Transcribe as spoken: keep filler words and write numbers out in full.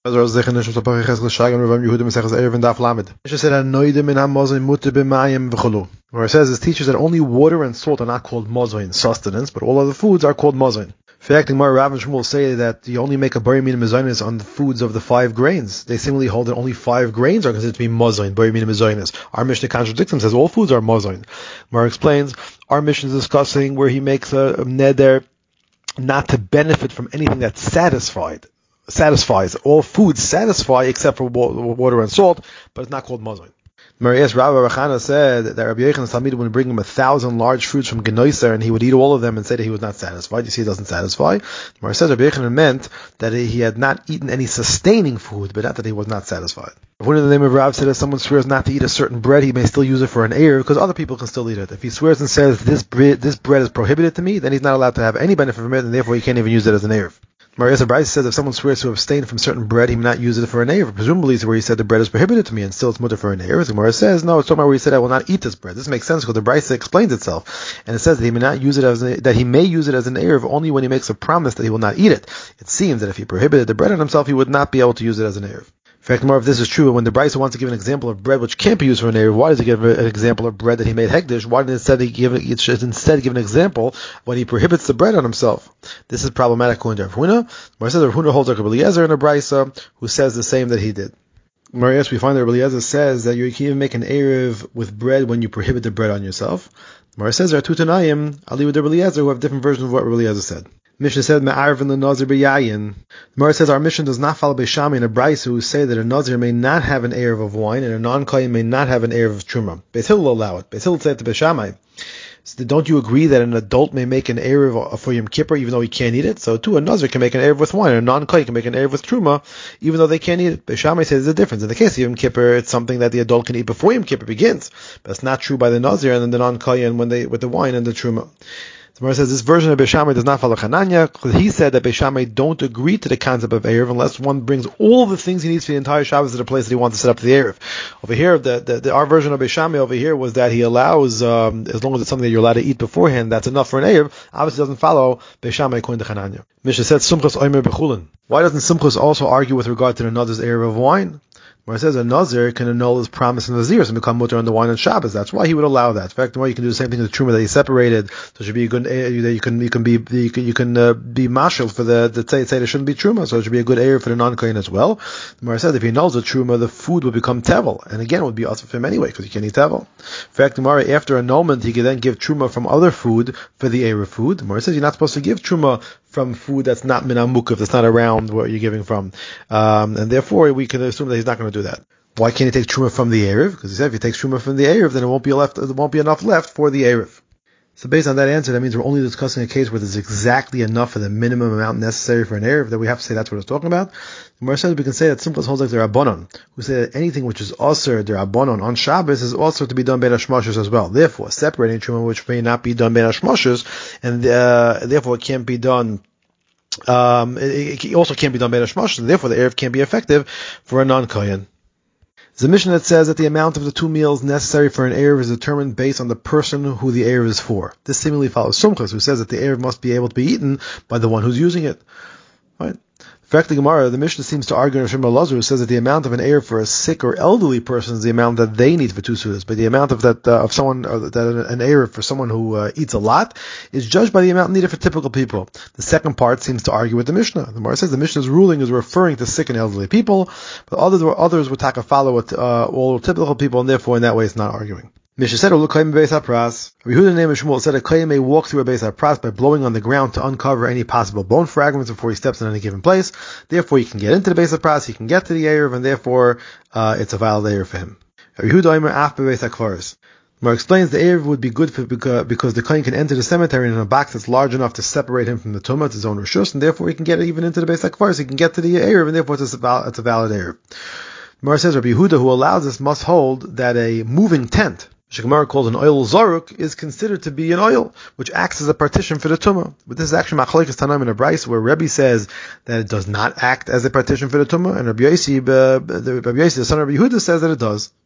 Mishnah said, where it says, it teaches that only water and salt are not called mozain, sustenance, but all other foods are called mozain. In fact, Gemara, Rav and Shmuel say that you only make a bari mina mezainis on the foods of the five grains. They seemingly hold that only five grains are considered to be mozain, bari mina mezainis. Our Mishnah contradicts them, says all foods are mozain. Gemara explains, our Mishnah is discussing where he makes a, a neder not to benefit from anything that's satisfied. satisfies. All foods satisfy except for water and salt, but it's not called mozain. Marias Rabbi Rachana said that Rabbi Yochanan's Talmid would bring him a thousand large fruits from Genoiser, and he would eat all of them and say that he was not satisfied. You see, it doesn't satisfy. Mar says Rabbi Yochanan meant that he had not eaten any sustaining food, but not that he was not satisfied. If one in the name of Rav said if someone swears not to eat a certain bread, he may still use it for an eir, because other people can still eat it. If he swears and says this bread, this bread is prohibited to me, then he's not allowed to have any benefit from it, and therefore he can't even use it as an eir. Marias Abraham says if someone swears to abstain from certain bread, he may not use it for an eir. Presumably, it's where he said the bread is prohibited to me, and still it's mutter for an eir. The Gemara says no, it's talking about where he said I will not eat this bread. This makes sense because the Brisa explains itself, and it says that he may not use it as a, that he may use it as an eir only when he makes a promise that he will not eat it. It seems that if he prohibited the bread on himself, he would not be able to use it as an eir. In fact, more if this is true, when the Brisa wants to give an example of bread which can't be used for an eir, why does he give an example of bread that he made hekdesh? Why did instead he give it should instead give an example when he prohibits the bread on himself? This is problematic according to Rav Huna. Mar says Rav Huna holds like Rabbi Eliezer in a Brisa who says the same that he did. Marias, we find that Rabbi Eliezer says that you can even make an erev with bread when you prohibit the bread on yourself. Mar says there are two Tanayim, Ali with Rabbi Eliezer, who have different versions of what Rabbi Eliezer said. Mishnah said, Me'arvin the Nazir b'yayin. The Gemara says our mission does not follow Beishami and a Brisa who say that a Nazir may not have an erev of wine and a non-Kohen may not have an erev of Truma. Beis Hillel will allow it. Beis Hillel said to Beishami, so don't you agree that an adult may make an erev for Yom Kippur even though he can't eat it? So too, a Nazir can make an erev with wine and a non-Kohen can make an erev with Truma even though they can't eat it. Beishami says there's a difference. In the case of Yom Kippur, it's something that the adult can eat before Yom Kippur begins. But it's not true by the Nazir and then the non-Kohen when they, with the wine and the Truma. The Gemara says this version of Beishami does not follow Hananya because he said that Beishami don't agree to the concept of Erev unless one brings all the things he needs for the entire Shabbos to the place that he wants to set up the Erev. Over here, the, the, the, our version of Beishami over here was that he allows, um, as long as it's something that you're allowed to eat beforehand, that's enough for an Erev. Obviously doesn't follow Beishami according to Hananya. Mishnah said, Sumchos Omer Bechulin. Why doesn't Sumchos also argue with regard to the Nazir's Erev of wine? Where it says a Nazir can annul his promise in the Nazir and become mutter on the wine on Shabbos. That's why he would allow that. In fact, the way you can do the same thing with the Truma that he separated, so it should be a good, that you can, you can be, you can, you can uh, be marshal for the, the say, say there shouldn't be Truma, so it should be a good eir for the non-Kohen as well. The Gemara says if he annuls the Truma, the food would become tevel, and again, it would be also for him anyway, because he can't eat tevel. In fact, the Gemara, after annulment, he can then give Truma from other food for the eir of food. The Gemara says you're not supposed to give Truma from food that's not min hamukaf, that's not around what you're giving from. Um, and therefore, we can assume that he's not going to do that. Why can't he take Truma from the Erev? Because he said if he takes Truma from the Erev, then it won't be left, there won't be enough left for the Erev. So based on that answer, that means we're only discussing a case where there's exactly enough for the minimum amount necessary for an Erev, that we have to say that's what it's talking about. The Gemara says we can say that Simchas holds like the Rabbanon, who say that anything which is also the Rabbanon on Shabbos is also to be done Bein HaShmashos as well. Therefore, separating Truma which may not be done Bein HaShmashos, and uh, therefore it can't be done um, it, it also can't be done Bein HaShmashos, and therefore the Erev can't be effective for a non-Kohen. There's a mission that says that the amount of the two meals necessary for an Erev is determined based on the person who the Erev is for. This seemingly follows Sumchas, who says that the Erev must be able to be eaten by the one who's using it. Right? In fact, the Gemara, the Mishnah seems to argue in Hashem Elazar, who says that the amount of an Erev for a sick or elderly person is the amount that they need for two sudas, but the amount of that uh, of someone uh, that an Erev for someone who uh, eats a lot is judged by the amount needed for typical people. The second part seems to argue with the Mishnah. The Gemara says the Mishnah's ruling is referring to sick and elderly people, but others others would taka follow with uh, all typical people, and therefore in that way it's not arguing. Mishnah said, "Ulukoyim beis hapras." Yehuda name of Shmuel said a kohen may walk through a beis hapras by blowing on the ground to uncover any possible bone fragments before he steps in any given place. Therefore, he can get into the beis hapras, he can get to the erev, and therefore uh, it's a valid erev for him. Yehuda Omer af beis hakvaros. Mar explains the erev would be good for, because, because the kohen can enter the cemetery in a box that's large enough to separate him from the tumah, it's his own rishus, and therefore he can get even into the beis hakvaros. He can get to the erev, and therefore it's a, it's a valid erev. Mar says Rabbi Yehuda, who allows this, must hold that a moving tent, which Gemara calls an oil zaruk, is considered to be an oil which acts as a partition for the tumah. But this is actually machlokes Tanaim in a Brisa where Rebbe says that it does not act as a partition for the tumah, and Rabbi Yossi, uh, the, Rabbi Yossi, the son of Rabbi Yehuda, says that it does.